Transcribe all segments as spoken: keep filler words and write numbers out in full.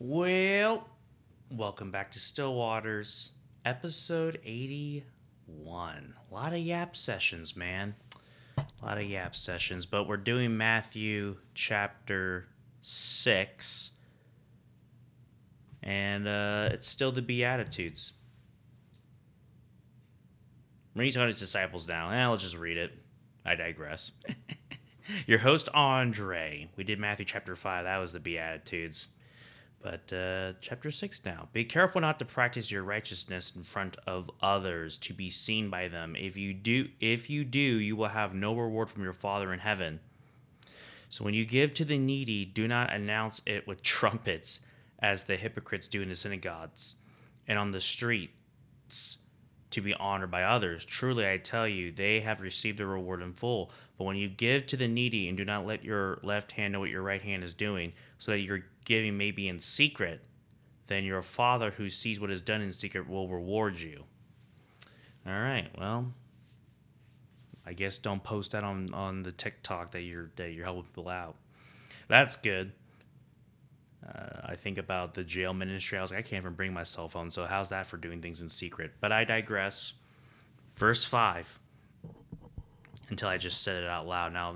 Well, welcome back to Still Waters, episode eighty-one. A lot of yap sessions, man. A lot of yap sessions, but we're doing Matthew chapter six, and uh, it's still the Beatitudes. When he's on his disciples now, eh, let's just read it. I digress. Your host, Andre. We did Matthew chapter five. That was the Beatitudes. But uh, chapter six now. Be careful not to practice your righteousness in front of others to be seen by them. If you do, if you do, you will have no reward from your Father in heaven. So when you give to the needy, do not announce it with trumpets, as the hypocrites do in the synagogues and on the streets, to be honored by others. Truly, I tell you, they have received their reward in full. But when you give to the needy, and do not let your left hand know what your right hand is doing, so that your giving may be in secret, then your Father who sees what is done in secret will reward you. All right, well, I guess don't post that on, on the TikTok that you're that you're helping people out. That's good. Uh, I think about the jail ministry. I was like, I can't even bring my cell phone, so how's that for doing things in secret? But I digress. Verse five. Until I just said it out loud. Now,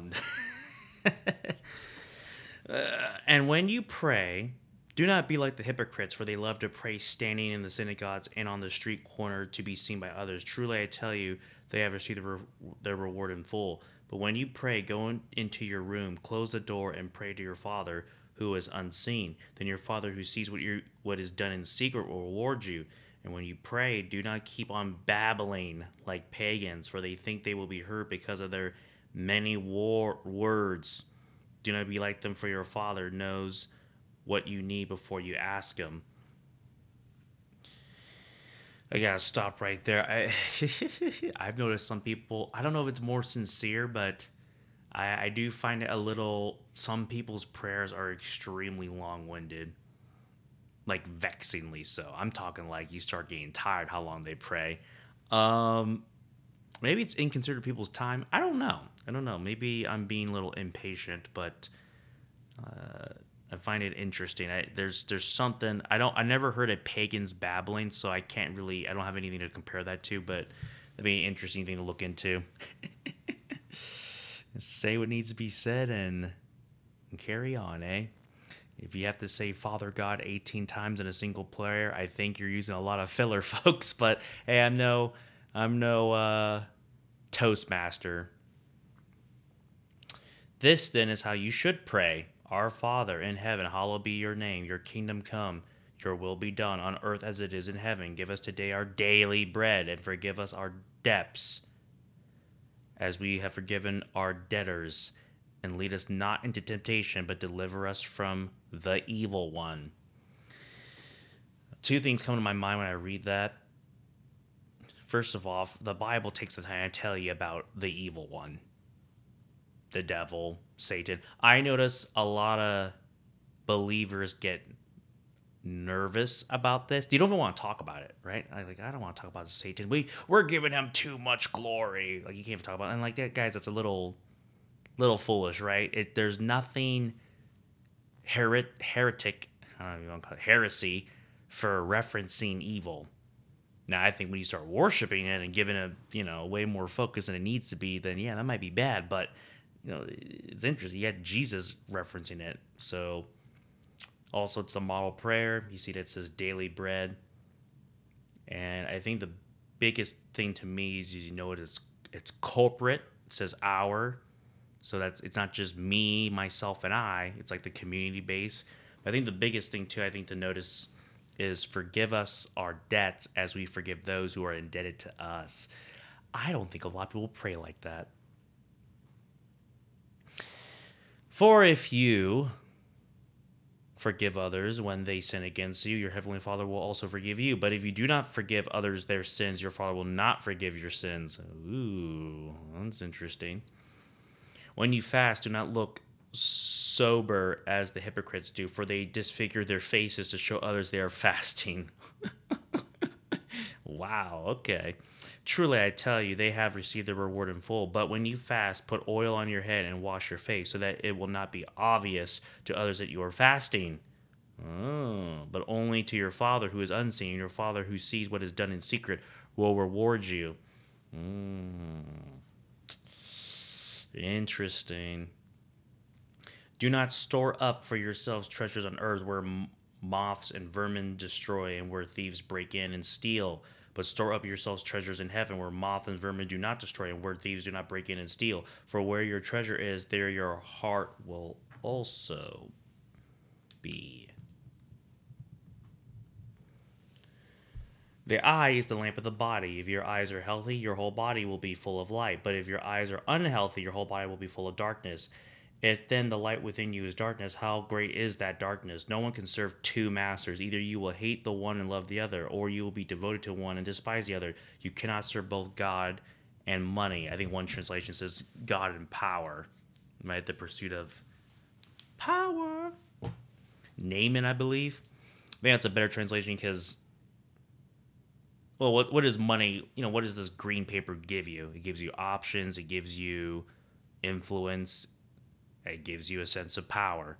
uh, and when you pray, do not be like the hypocrites, for they love to pray standing in the synagogues and on the street corner to be seen by others. Truly, I tell you, they have received their, re- their reward in full. But when you pray, go in, into your room, close the door, and pray to your Father who is unseen. Then your Father who sees what you what is done in secret will reward you. And when you pray, do not keep on babbling like pagans, for they think they will be heard because of their many war words. Do not be like them, for your Father knows what you need before you ask him. I gotta stop right there. I I've noticed some people, I don't know if it's more sincere, but I, I do find it a little, some people's prayers are extremely long-winded. Like vexingly so. I'm talking like you start getting tired how long they pray. Um, maybe it's inconsiderate people's time. I don't know. I don't know. Maybe I'm being a little impatient, but uh, I find it interesting. I, there's there's something I don't. I never heard of pagans babbling, so I can't really. I don't have anything to compare that to. But that'd be an interesting thing to look into. Say what needs to be said and, and carry on, eh? If you have to say Father God eighteen times in a single prayer, I think you're using a lot of filler, folks. But hey, I'm no, I'm no uh, Toastmaster. This then is how you should pray: Our Father in heaven, hallowed be your name. Your kingdom come. Your will be done on earth as it is in heaven. Give us today our daily bread, and forgive us our debts, as we have forgiven our debtors. And lead us not into temptation, but deliver us from the evil one. Two things come to my mind when I read that. First of all, the Bible takes the time to tell you about the evil one. The devil, Satan. I notice a lot of believers get nervous about this. You don't even want to talk about it, right? I like I don't want to talk about Satan. We we're giving him too much glory. Like you can't even talk about it. And like that, guys, that's a little little foolish, right? It there's nothing heret, heretic, I don't know if you want to call it heresy, for referencing evil. Now, I think when you start worshiping it and giving it, you know, way more focus than it needs to be, then yeah, that might be bad. But you know, it's interesting. You had Jesus referencing it. So also, it's the model prayer. You see that it says daily bread, and I think the biggest thing to me is you know it is it's corporate. It says our. So that's it's not just me, myself, and I. It's like the community base. But I think the biggest thing, too, I think to notice is forgive us our debts as we forgive those who are indebted to us. I don't think a lot of people pray like that. For if you forgive others when they sin against you, your heavenly Father will also forgive you. But if you do not forgive others their sins, your Father will not forgive your sins. Ooh, that's interesting. When you fast, do not look sober as the hypocrites do, for they disfigure their faces to show others they are fasting. Wow, okay. Truly, I tell you, they have received their reward in full. But when you fast, put oil on your head and wash your face, so that it will not be obvious to others that you are fasting. Oh, but only to your Father who is unseen. Your Father who sees what is done in secret will reward you. Mm. Interesting. Do not store up for yourselves treasures on earth where m- moths and vermin destroy and where thieves break in and steal. But store up yourselves treasures in heaven where moth and vermin do not destroy and where thieves do not break in and steal. For where your treasure is, there your heart will also be. The eye is the lamp of the body. If your eyes are healthy, your whole body will be full of light. But if your eyes are unhealthy, your whole body will be full of darkness. If then the light within you is darkness, how great is that darkness? No one can serve two masters. Either you will hate the one and love the other, or you will be devoted to one and despise the other. You cannot serve both God and money. I think one translation says God and power. Right? The pursuit of power. Naaman, I believe. I think that's a better translation because, well, what what does money, you know, what does this green paper give you? It gives you options. It gives you influence. It gives you a sense of power.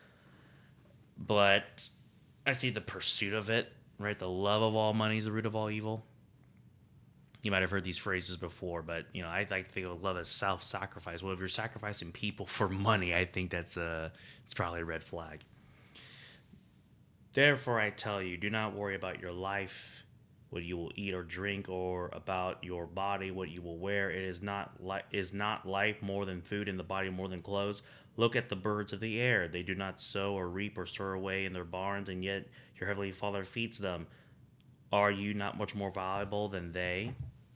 But I see the pursuit of it, right? The love of all money is the root of all evil. You might have heard these phrases before, but, you know, I like to think of love as self-sacrifice. Well, if you're sacrificing people for money, I think that's a, it's probably a red flag. Therefore, I tell you, do not worry about your life, what you will eat or drink, or about your body, what you will wear. It is not li- is not life more than food, and the body more than clothes. Look at the birds of the air; they do not sow or reap or store away in their barns, and yet your heavenly Father feeds them. Are you not much more valuable than they?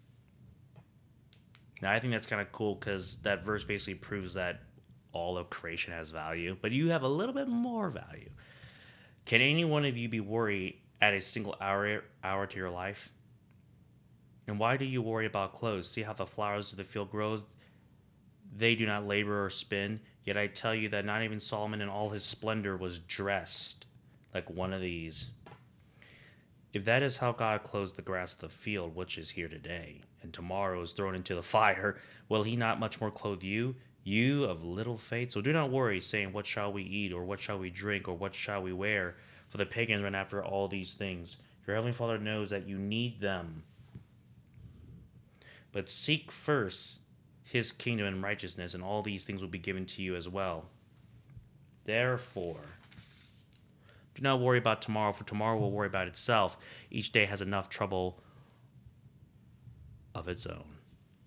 Now, I think that's kind of cool because that verse basically proves that all of creation has value, but you have a little bit more value. Can any one of you be worried at a single hour hour to your life? And why do you worry about clothes? See how the flowers of the field grows? They do not labor or spin. Yet I tell you that not even Solomon in all his splendor was dressed like one of these. If that is how God clothes the grass of the field, which is here today, and tomorrow is thrown into the fire, will he not much more clothe you, you of little faith? So do not worry, saying, what shall we eat, or what shall we drink, or what shall we wear? For the pagans run after all these things. Your heavenly Father knows that you need them. But seek first his kingdom and righteousness, and all these things will be given to you as well. Therefore, do not worry about tomorrow, for tomorrow will worry about itself. Each day has enough trouble of its own.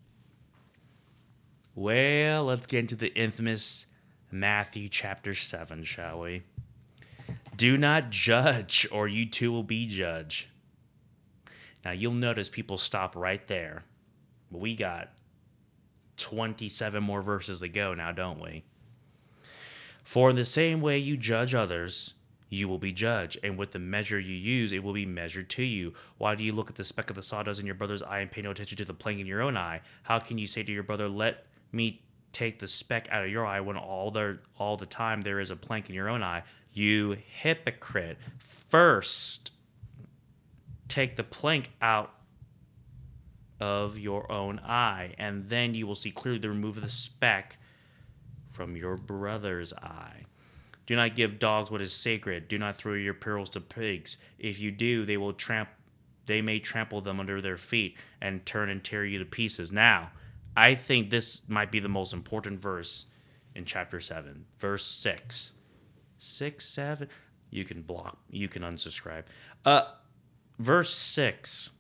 Well, let's get into the infamous Matthew chapter seven, shall we? Do not judge, or you too will be judged. Now, you'll notice people stop right there. But we got twenty-seven more verses to go now, don't we? For in the same way you judge others, you will be judged, and with the measure you use, it will be measured to you. Why do you look at the speck of the sawdust in your brother's eye and pay no attention to the plank in your own eye? How can you say to your brother, let me take the speck out of your eye, when all the, all the time there is a plank in your own eye? You hypocrite. First, take the plank out of your own eye, and then you will see clearly to remove the speck from your brother's eye. Do not give dogs what is sacred. Do not throw your pearls to pigs. If you do, they will tramp they may trample them under their feet and turn and tear you to pieces. Now, I think this might be the most important verse in chapter seven. Verse six. Six, seven. You can block. You can unsubscribe. Uh, verse six.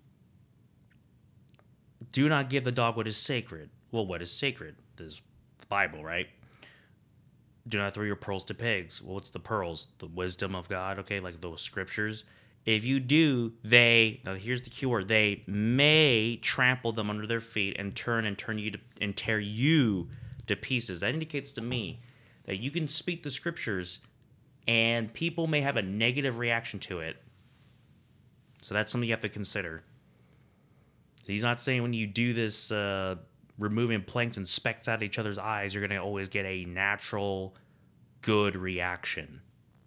Do not give the dog what is sacred. Well, what is sacred? This is the Bible, right? Do not throw your pearls to pigs. Well, what's the pearls? The wisdom of God, okay? Like those scriptures. If you do, they, now here's the key word, they may trample them under their feet and turn and turn you to, and tear you to pieces. That indicates to me that you can speak the scriptures and people may have a negative reaction to it. So that's something you have to consider. He's not saying when you do this, uh, removing planks and specks out of each other's eyes, you're going to always get a natural, good reaction.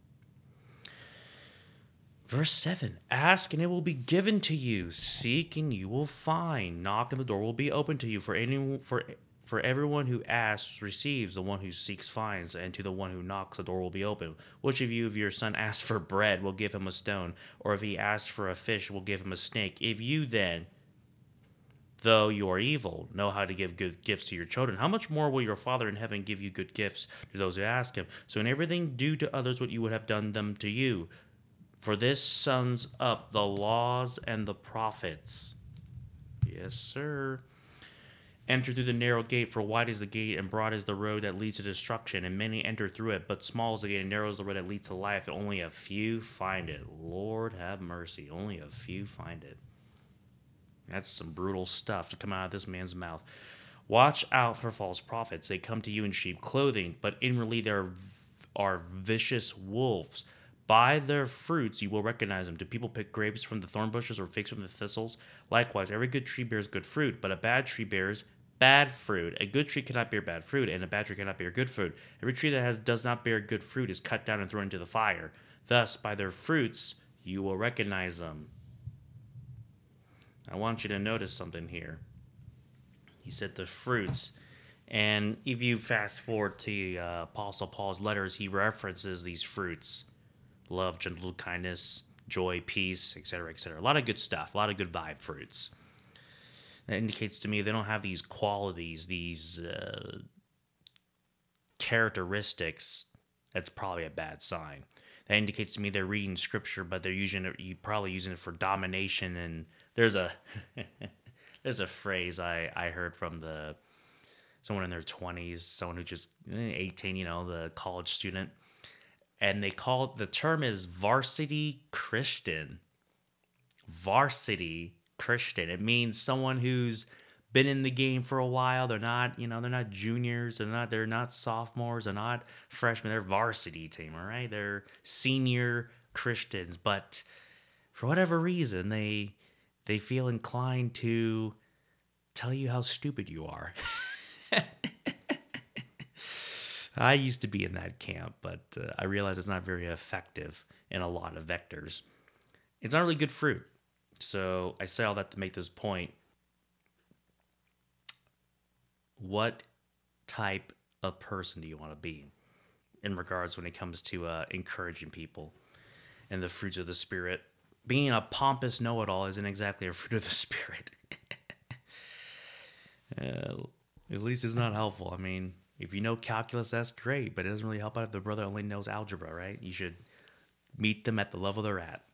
Verse seven, ask and it will be given to you. Seek and you will find. Knock and the door will be open to you. For anyone, for For everyone who asks receives, the one who seeks finds, and to the one who knocks the door will be open. Which of you, if your son asks for bread, will give him a stone? Or if he asks for a fish, will give him a snake? If you then, though you are evil, know how to give good gifts to your children, how much more will your Father in heaven give you good gifts to those who ask him? So in everything, do to others what you would have done them to you. For this sums up the laws and the prophets. Yes, sir. Enter through the narrow gate, for wide is the gate and broad is the road that leads to destruction, and many enter through it. But small is the gate and narrow is the road that leads to life, and only a few find it. Lord have mercy, only a few find it. That's some brutal stuff to come out of this man's mouth. Watch out for false prophets. They come to you in sheep clothing, but inwardly they are, are vicious wolves. By their fruits you will recognize them. Do people pick grapes from the thorn bushes or figs from the thistles? Likewise, every good tree bears good fruit, but a bad tree bears bad fruit. A good tree cannot bear bad fruit, and a bad tree cannot bear good fruit. Every tree that has does not bear good fruit is cut down and thrown into the fire. Thus, by their fruits you will recognize them. I want you to notice something here. He said the fruits. And if you fast forward to uh, Apostle Paul's letters, he references these fruits. Love, gentle kindness, joy, peace, et cetera, et cetera. A lot of good stuff, a lot of good vibe fruits. That indicates to me they don't have these qualities, these uh, characteristics. That's probably a bad sign. That indicates to me they're reading scripture, but they're using it, you probably using it for domination. And there's a there's a phrase I, I heard from the someone in their twenties, someone who just eighteen, you know, the college student. And they call it, the term is varsity Christian. Varsity Christian. It means someone who's been in the game for a while. They're not, you know, they're not juniors. They're not, they're not sophomores. They're not freshmen. They're varsity team, all right? They're senior Christians. But for whatever reason, they they feel inclined to tell you how stupid you are. I used to be in that camp, but uh, I realize it's not very effective in a lot of vectors. It's not really good fruit. So I say all that to make this point. What type of person do you want to be in regards when it comes to uh, encouraging people and the fruits of the Spirit? Being a pompous know-it-all isn't exactly a fruit of the Spirit. uh, at least it's not helpful. I mean, if you know calculus, that's great, but it doesn't really help out if the brother only knows algebra, right? You should meet them at the level they're at.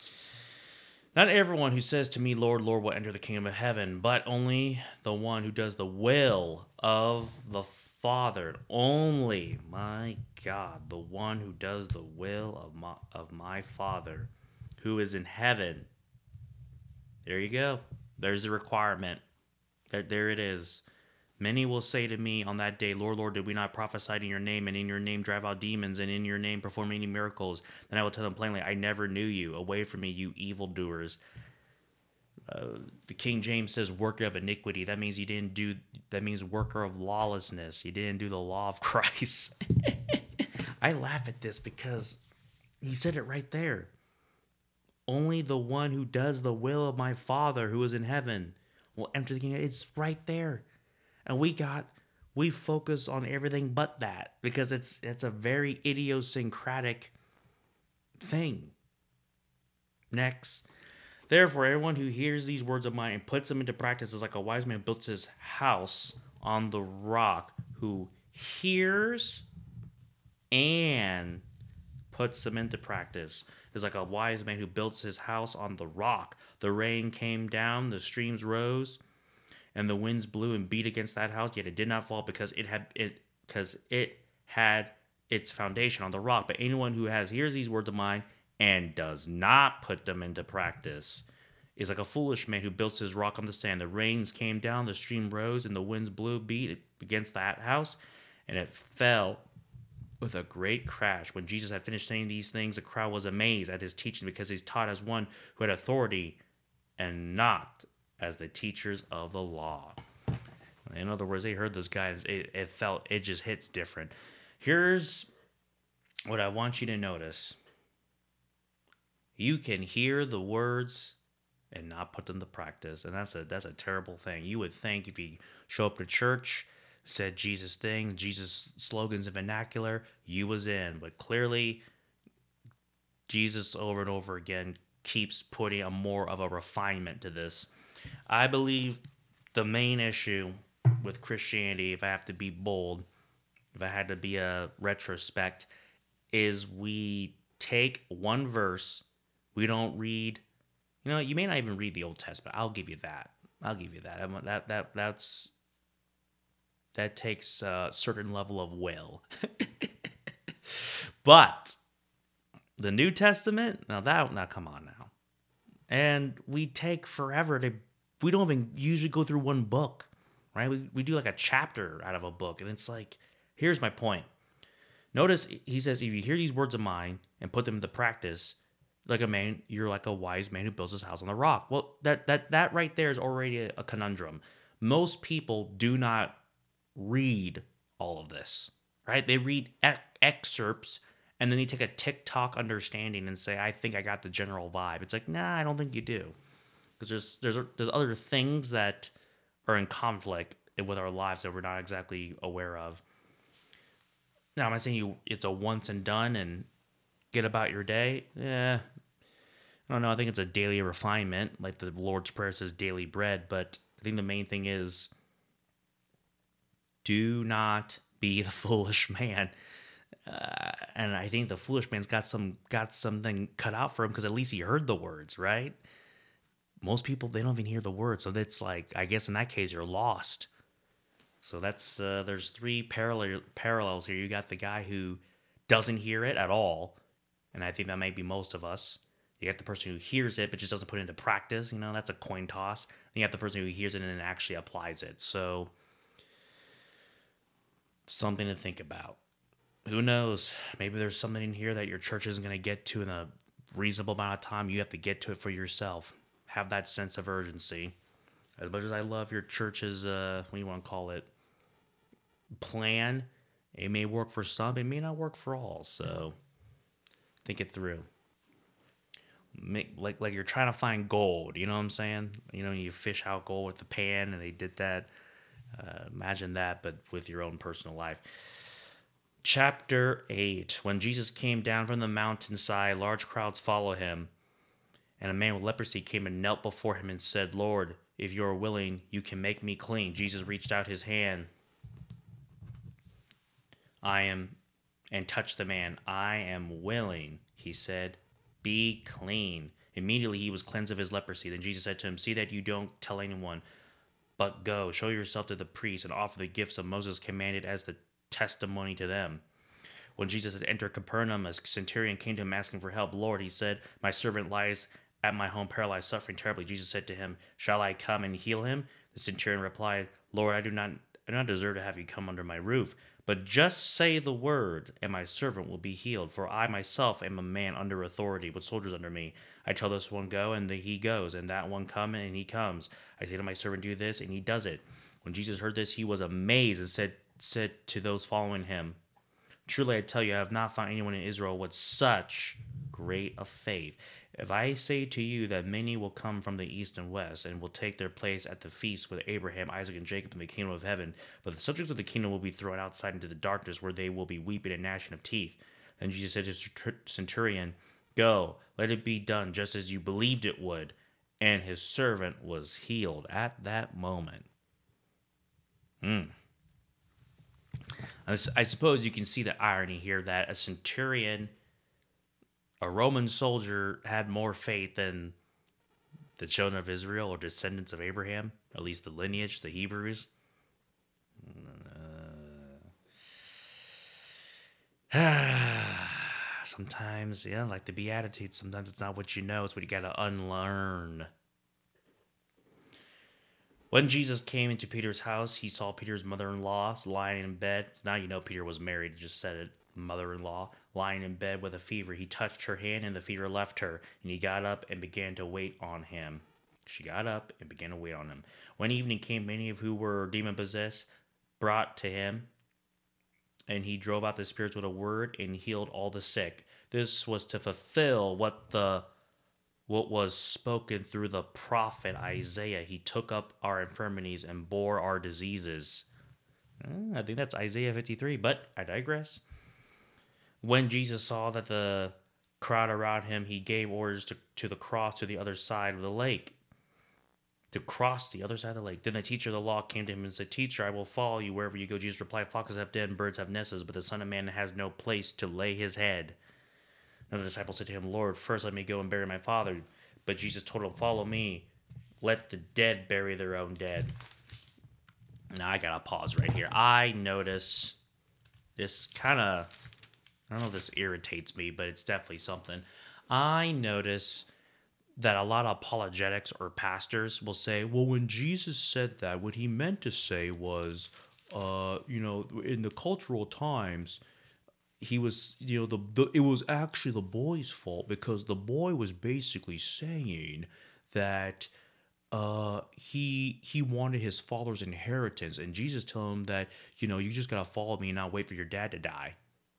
Not everyone who says to me, Lord, Lord, will enter the kingdom of heaven, but only the one who does the will of the Father. Only, my God, the one who does the will of my, of my Father who is in heaven. There you go. There's the requirement. There, there it is. Many will say to me on that day, Lord, Lord, did we not prophesy in your name, and in your name drive out demons, and in your name perform many miracles? Then I will tell them plainly, I never knew you. Away from me, you evildoers. Uh, the King James says worker of iniquity. That means you didn't do, that means worker of lawlessness. You didn't do the law of Christ. I laugh at this because he said it right there. Only the one who does the will of my Father who is in heaven will enter the kingdom. It's right there. And we got, we focus on everything but that because it's it's a very idiosyncratic thing. Next. Therefore, everyone who hears these words of mine and puts them into practice is like a wise man who builds his house on the rock, who hears and puts them into practice. Is like a wise man who builds his house on the rock. The rain came down, the streams rose, and the winds blew and beat against that house, yet it did not fall because it had it because it had its foundation on the rock. But anyone who has hears these words of mine and does not put them into practice is like a foolish man who builds his rock on the sand. The rains came down, the stream rose, and the winds blew, beat against that house, and it fell with a great crash. When Jesus had finished saying these things, the crowd was amazed at his teaching because he's taught as one who had authority and not as the teachers of the law. In other words, they heard this guy, it, it felt, it just hits different. Here's what I want you to notice. You can hear the words and not put them to practice, and that's a that's a terrible thing. You would think if you show up to church, said Jesus things, Jesus slogans and vernacular, you was in. But clearly, Jesus over and over again keeps putting a more of a refinement to this. I believe the main issue with Christianity, if I have to be bold, if I had to be a retrospect, is we take one verse, we don't read, you know, you may not even read the Old Testament. I'll give you that. I'll give you that. I'm, that that that's that takes a certain level of will. But the New Testament, now that now come on now. And we take forever to we don't even usually go through one book, right? We we do like a chapter out of a book, and it's like, here's my point. Notice he says, if you hear these words of mine and put them into practice, like a man, you're like a wise man who builds his house on the rock. Well, that that that right there is already a, a conundrum. Most people do not read all of this, right? They read e- excerpts and then you take a TikTok understanding and say, I think I got the general vibe. It's like, nah, I don't think you do. Because there's there's there's other things that are in conflict with our lives that we're not exactly aware of. Now, am I saying you it's a once and done and get about your day? Yeah. I don't know. I think it's a daily refinement, like the Lord's Prayer says daily bread. But I think the main thing is do not be the foolish man. Uh, and I think the foolish man's got some got something cut out for him because at least he heard the words, right? Most people, they don't even hear the words. So that's like, I guess in that case, you're lost. So that's, uh, there's three parallel parallels here. You got the guy who doesn't hear it at all. And I think that might be most of us. You got the person who hears it, but just doesn't put it into practice. You know, that's a coin toss. And you have the person who hears it and then actually applies it. So something to think about. Who knows? Maybe there's something in here that your church isn't going to get to in a reasonable amount of time. You have to get to it for yourself. Have that sense of urgency. As much as I love your church's, uh, what do you want to call it, plan, it may work for some, it may not work for all. So think it through. Make, like like you're trying to find gold. You know what I'm saying? You know, you fish out gold with the pan, and they did that. Uh, imagine that, but with your own personal life. Chapter eight. When Jesus came down from the mountainside, large crowds followed him. And a man with leprosy came and knelt before him and said, Lord, if you are willing, you can make me clean. Jesus reached out his hand. I am, and touched the man. I am willing, he said, be clean. Immediately he was cleansed of his leprosy. Then Jesus said to him, see that you don't tell anyone, but go, show yourself to the priest and offer the gifts of Moses commanded as the testimony to them. When Jesus had entered Capernaum, a centurion came to him asking for help. Lord, he said, my servant lies at my home paralyzed, suffering terribly. Jesus said to him, shall I come and heal him? The centurion replied, Lord, I do not, I do not deserve to have you come under my roof, but just say the word, and my servant will be healed. For I myself am a man under authority, with soldiers under me. I tell this one, go, and the, he goes, and that one, come, and he comes. I say to my servant, do this, and he does it. When Jesus heard this, he was amazed and said, said to those following him, truly I tell you, I have not found anyone in Israel with such great a faith. If I say to you that many will come from the east and west and will take their place at the feast with Abraham, Isaac, and Jacob in the kingdom of heaven, but the subjects of the kingdom will be thrown outside into the darkness where they will be weeping and gnashing of teeth. Then Jesus said to the centurion, go, let it be done just as you believed it would. And his servant was healed at that moment. Hmm. I suppose you can see the irony here that a centurion, a Roman soldier, had more faith than the children of Israel or descendants of Abraham, at least the lineage, the Hebrews. Uh, sometimes, yeah, like the Beatitudes, sometimes it's not what you know, it's what you got to unlearn. When Jesus came into Peter's house, he saw Peter's mother-in-law lying in bed. So now you know Peter was married, just said it, mother-in-law, lying in bed with a fever. He touched her hand and the fever left her, and he got up and began to wait on him. She got up and began to wait on him. When evening came, many of who were demon-possessed brought to him, and he drove out the spirits with a word and healed all the sick. This was to fulfill what the what was spoken through the prophet Isaiah. He took up our infirmities and bore our diseases. Uh, I think that's Isaiah fifty-three, but I digress. When Jesus saw that the crowd around him, he gave orders to, to the cross to the other side of the lake. To cross the other side of the lake. Then the teacher of the law came to him and said, Teacher, I will follow you wherever you go. Jesus replied, Foxes have den, birds have nests, but the Son of Man has no place to lay his head. Another disciple said to him, Lord, first let me go and bury my father. But Jesus told him, Follow me. Let the dead bury their own dead. Now I gotta pause right here. I notice this kind of, I don't know if this irritates me, but it's definitely something. I notice that a lot of apologetics or pastors will say, well, when Jesus said that, what he meant to say was, uh, you know, in the cultural times, he was, you know, the, the it was actually the boy's fault because the boy was basically saying that uh, he he wanted his father's inheritance, and Jesus told him that, you know, you just gotta follow me and not wait for your dad to die.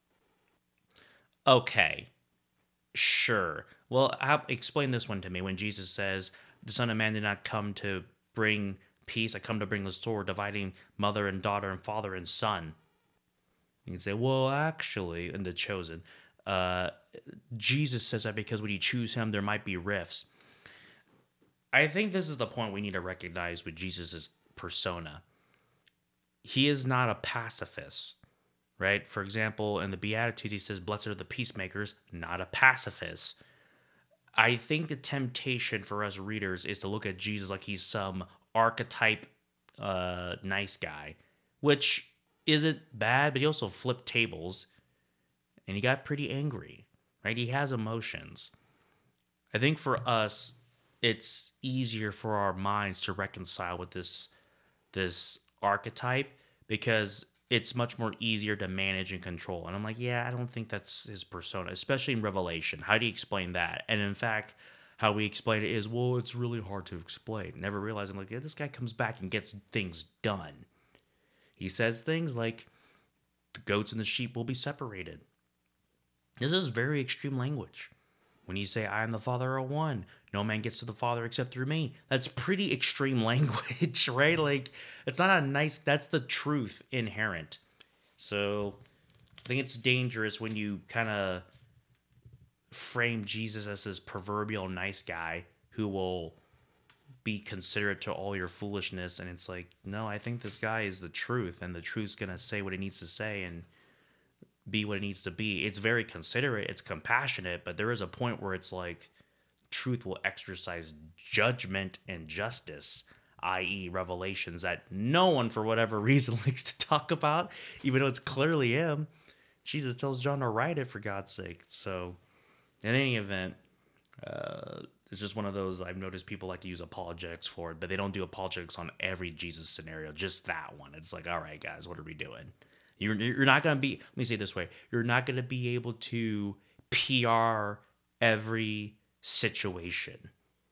Okay. Sure. Well, how, explain this one to me. When Jesus says, the Son of Man did not come to bring peace, I come to bring the sword, dividing mother and daughter and father and son. You can say, well, actually, in the Chosen, uh, Jesus says that because when you choose him, there might be rifts. I think this is the point we need to recognize with Jesus' persona. He is not a pacifist. Right? For example, in the Beatitudes, he says, Blessed are the peacemakers, not a pacifist. I think the temptation for us readers is to look at Jesus like he's some archetype uh, nice guy, which isn't bad, but he also flipped tables, and he got pretty angry, right? He has emotions. I think for us, it's easier for our minds to reconcile with this, this archetype because it's much more easier to manage and control. And I'm like, yeah, I don't think that's his persona, especially in Revelation. How do you explain that? And in fact, how we explain it is, well, it's really hard to explain. Never realizing, like, yeah, this guy comes back and gets things done. He says things like, the goats and the sheep will be separated. This is very extreme language. When you say, I am the Father are one, no man gets to the Father except through me. That's pretty extreme language, right? Like, it's not a nice, that's the truth inherent. So, I think it's dangerous when you kind of frame Jesus as this proverbial nice guy who will be considerate to all your foolishness. And it's like, no, I think this guy is the truth, and the truth's going to say what it needs to say and be what it needs to be. It's very considerate, it's compassionate, but there is a point where it's like truth will exercise judgment and justice, that is revelations that no one for whatever reason likes to talk about, even though it's clearly him. Jesus tells John to write it, for God's sake. So in any event, uh, it's just one of those, I've noticed people like to use apologetics for it, but they don't do apologetics on every Jesus scenario, just that one. It's like, all right, guys, what are we doing? You're, you're not going to be, let me say it this way, you're not going to be able to P R every situation,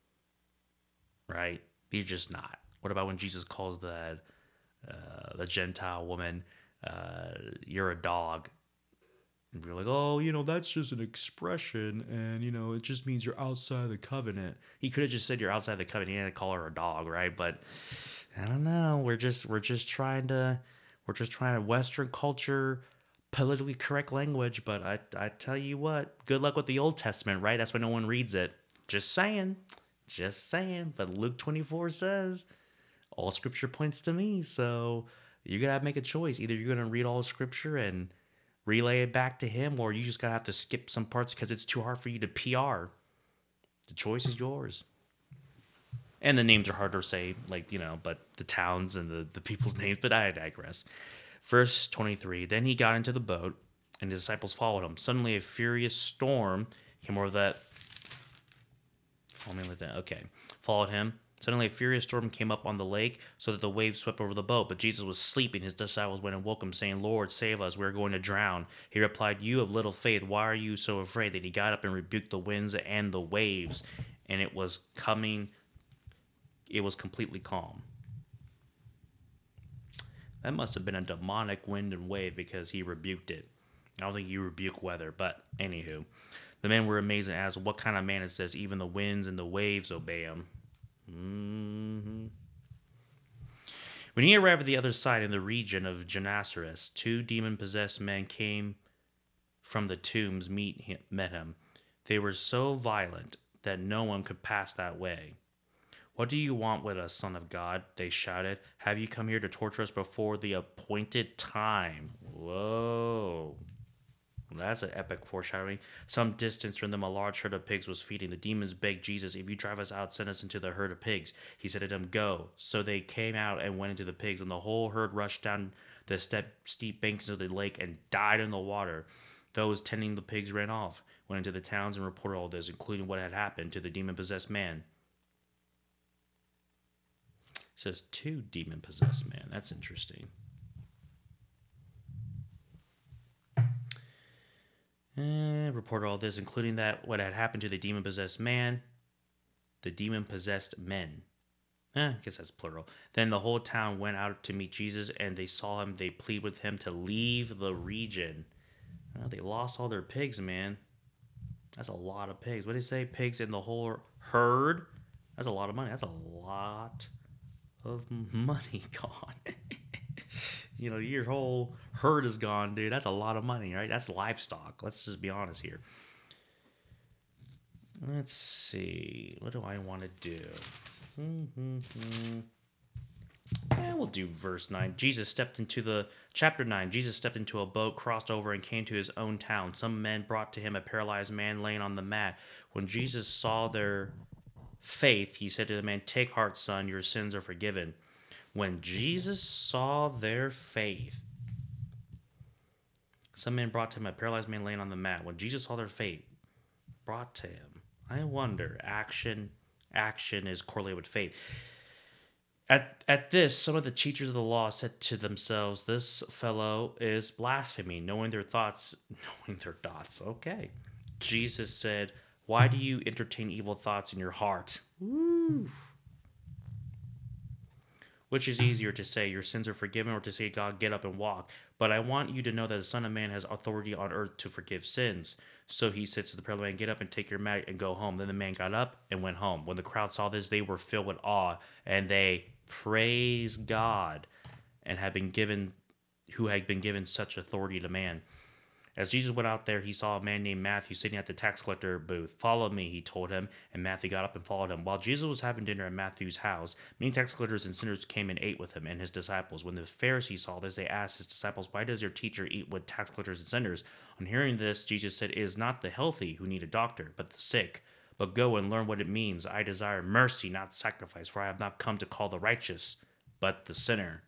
right? You're just not. What about when Jesus calls the, uh, the Gentile woman, uh, you're a dog? And you're like, oh, you know, that's just an expression, and, you know, it just means you're outside the covenant. He could have just said you're outside the covenant. He had to call her a dog, right? But I don't know. We're just, we're just trying to... We're just trying to Western culture, politically correct language, but I I tell you what, good luck with the Old Testament, right? That's why no one reads it. Just saying. Just saying. But Luke twenty-four says, all scripture points to me, so you gotta make a choice. Either you're gonna read all scripture and relay it back to him, or you just gotta have to skip some parts because it's too hard for you to P R. The choice is yours. And the names are hard to say, like, you know, but the towns and the, the people's names, but I digress. Verse twenty-three, then he got into the boat, and his disciples followed him. Suddenly a furious storm came over that... Follow me like that. Okay. Followed him. Suddenly a furious storm came up on the lake, so that the waves swept over the boat. But Jesus was sleeping. His disciples went and woke him, saying, Lord, save us, we are going to drown. He replied, you of little faith, why are you so afraid? That he got up and rebuked the winds and the waves, and it was coming... It was completely calm. That must have been a demonic wind and wave because he rebuked it. I don't think you rebuke weather, but anywho. The men were amazed and asked, what kind of man is this? Even the winds and the waves obey him. Mm-hmm. When he arrived at the other side in the region of Gennesaret, two demon-possessed men came from the tombs meet him, met him. They were so violent that no one could pass that way. "What do you want with us, Son of God?" they shouted. "Have you come here to torture us before the appointed time?" Whoa. That's an epic foreshadowing. Some distance from them, a large herd of pigs was feeding. The demons begged Jesus, "If you drive us out, send us into the herd of pigs." He said to them, "Go." So they came out and went into the pigs, and the whole herd rushed down the step, steep banks of the lake and died in the water. Those tending the pigs ran off, went into the towns, and reported all this, including what had happened to the demon-possessed man. It says two demon-possessed men. That's interesting. Uh, reported all this, including that what had happened to the demon-possessed man, the demon-possessed men. Eh, I guess that's plural. Then the whole town went out to meet Jesus, and they saw him. They plead with him to leave the region. Oh, they lost all their pigs, man. That's a lot of pigs. What did he say? Pigs in the whole herd? That's a lot of money. That's a lot of money gone. You know, your whole herd is gone, dude. That's a lot of money, right? That's livestock. Let's just be honest here. Let's see. What do I want to do? Mm-hmm. Yeah, we'll do verse nine. Jesus stepped into the... Chapter nine. Jesus stepped into a boat, crossed over, and came to his own town. Some men brought to him a paralyzed man laying on the mat. When Jesus saw their faith, he said to the man, "Take heart, son, your sins are forgiven." When Jesus saw their faith, some men brought to him a paralyzed man laying on the mat. When Jesus saw their faith, brought to him. I wonder, action, action is correlated with faith. At at this, some of the teachers of the law said to themselves, "This fellow is blaspheming," knowing their thoughts, knowing their thoughts. Okay. Jesus said, "Why do you entertain evil thoughts in your heart?" Woo. Which is easier to say, "Your sins are forgiven," or to say, "God, get up and walk"? But I want you to know that the Son of Man has authority on earth to forgive sins. So he said to the paralyzed man, "Get up and take your mat and go home." Then the man got up and went home. When the crowd saw this, they were filled with awe, and they praised God and had been given, who had been given such authority to man. As Jesus went out there, he saw a man named Matthew sitting at the tax collector booth. "Follow me," he told him, and Matthew got up and followed him. While Jesus was having dinner at Matthew's house, many tax collectors and sinners came and ate with him and his disciples. When the Pharisees saw this, they asked his disciples, "Why does your teacher eat with tax collectors and sinners?" On hearing this, Jesus said, "It is not the healthy who need a doctor, but the sick. But go and learn what it means. I desire mercy, not sacrifice, for I have not come to call the righteous, but the sinner."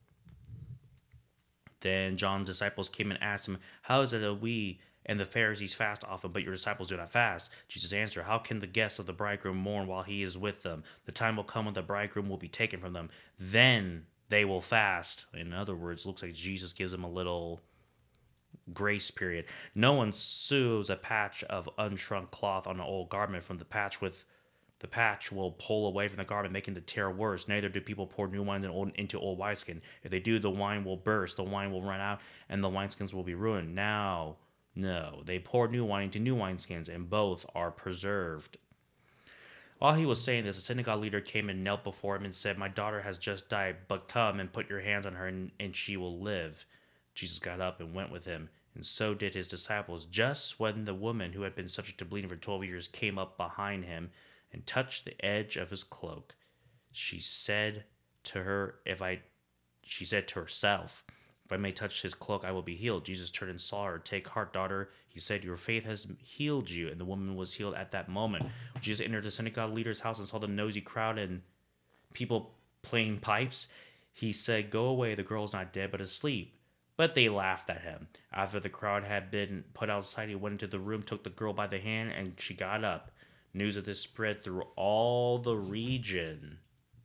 Then John's disciples came and asked him, "How is it that we and the Pharisees fast often, but your disciples do not fast?" Jesus answered, "How can the guests of the bridegroom mourn while he is with them? The time will come when the bridegroom will be taken from them. Then they will fast." In other words, looks like Jesus gives them a little grace period. "No one sews a patch of unshrunk cloth on an old garment. From the patch with the patch will pull away from the garment, making the tear worse. Neither do people pour new wine into old wineskin. If they do, the wine will burst, the wine will run out, and the wineskins will be ruined. Now, no, they pour new wine into new wineskins, and both are preserved." While he was saying this, a synagogue leader came and knelt before him and said, "My daughter has just died, but come and put your hands on her, and, and she will live." Jesus got up and went with him, and so did his disciples. Just when the woman who had been subject to bleeding for twelve years came up behind him and touched the edge of his cloak, she said to her, if I, she said to herself, "If I may touch his cloak, I will be healed." Jesus turned and saw her. "Take heart, daughter," he said, "your faith has healed you." And the woman was healed at that moment. When Jesus entered the synagogue leader's house and saw the noisy crowd and people playing pipes, he said, "Go away, the girl is not dead, but asleep." But they laughed at him. After the crowd had been put outside, he went into the room, took the girl by the hand, and she got up. News of this spread through all the region.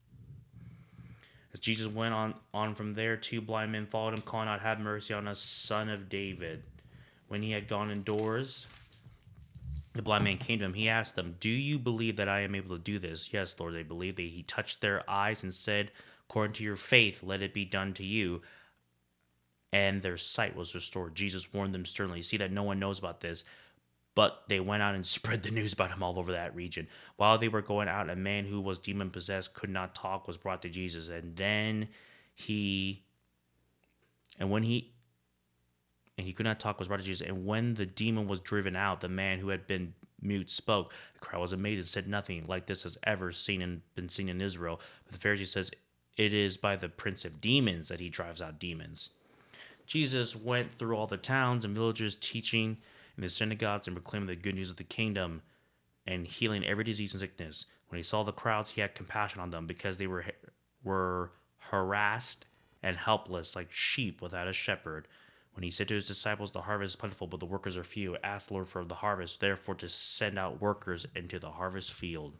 As Jesus went on, on from there, two blind men followed him, calling out, "Have mercy on us, Son of David." When he had gone indoors, the blind man came to him. He asked them, "Do you believe that I am able to do this?" "Yes, Lord," they believed. They, he touched their eyes and said, "According to your faith, let it be done to you." And their sight was restored. Jesus warned them sternly, "See that no one knows about this." But they went out and spread the news about him all over that region. While they were going out, a man who was demon-possessed, could not talk, was brought to Jesus. And then He, and when he, and he could not talk was brought to Jesus. And when the demon was driven out, the man who had been mute spoke. The crowd was amazed and said nothing like this has ever seen and been seen in Israel. But the Pharisee says, it is by the prince of demons that he drives out demons. Jesus went through all the towns and villages, teaching in the synagogues and proclaiming the good news of the kingdom and healing every disease and sickness. When he saw the crowds, he had compassion on them because they were were harassed and helpless like sheep without a shepherd. When he said to his disciples, the harvest is plentiful, but the workers are few, ask the Lord for the harvest, therefore to send out workers into the harvest field.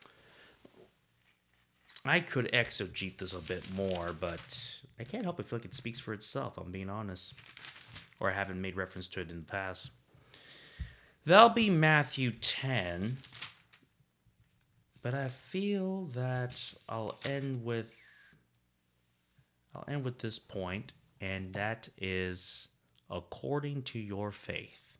I could exegete this a bit more, but I can't help but feel like it speaks for itself, I'm being honest. Or I haven't made reference to it in the past. That'll be Matthew ten. But I feel that I'll end with I'll end with this point, and that is according to your faith.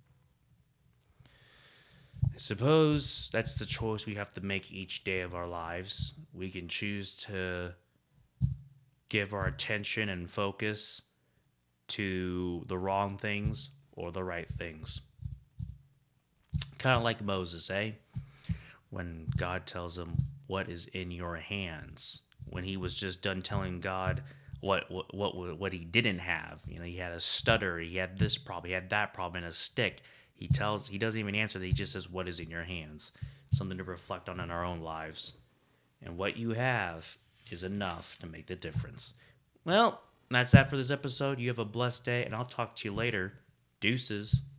I suppose that's the choice we have to make each day of our lives. We can choose to give our attention and focus to the wrong things or the right things. Kind of like Moses, eh? When God tells him, what is in your hands? When he was just done telling God what what what, what he didn't have. You know, he had a stutter, he had this problem, he had that problem, and a stick. He tells, he doesn't even answer that, he just says, what is in your hands? Something to reflect on in our own lives. And what you have is enough to make the difference. Well, that's that for this episode. You have a blessed day, and I'll talk to you later. Deuces.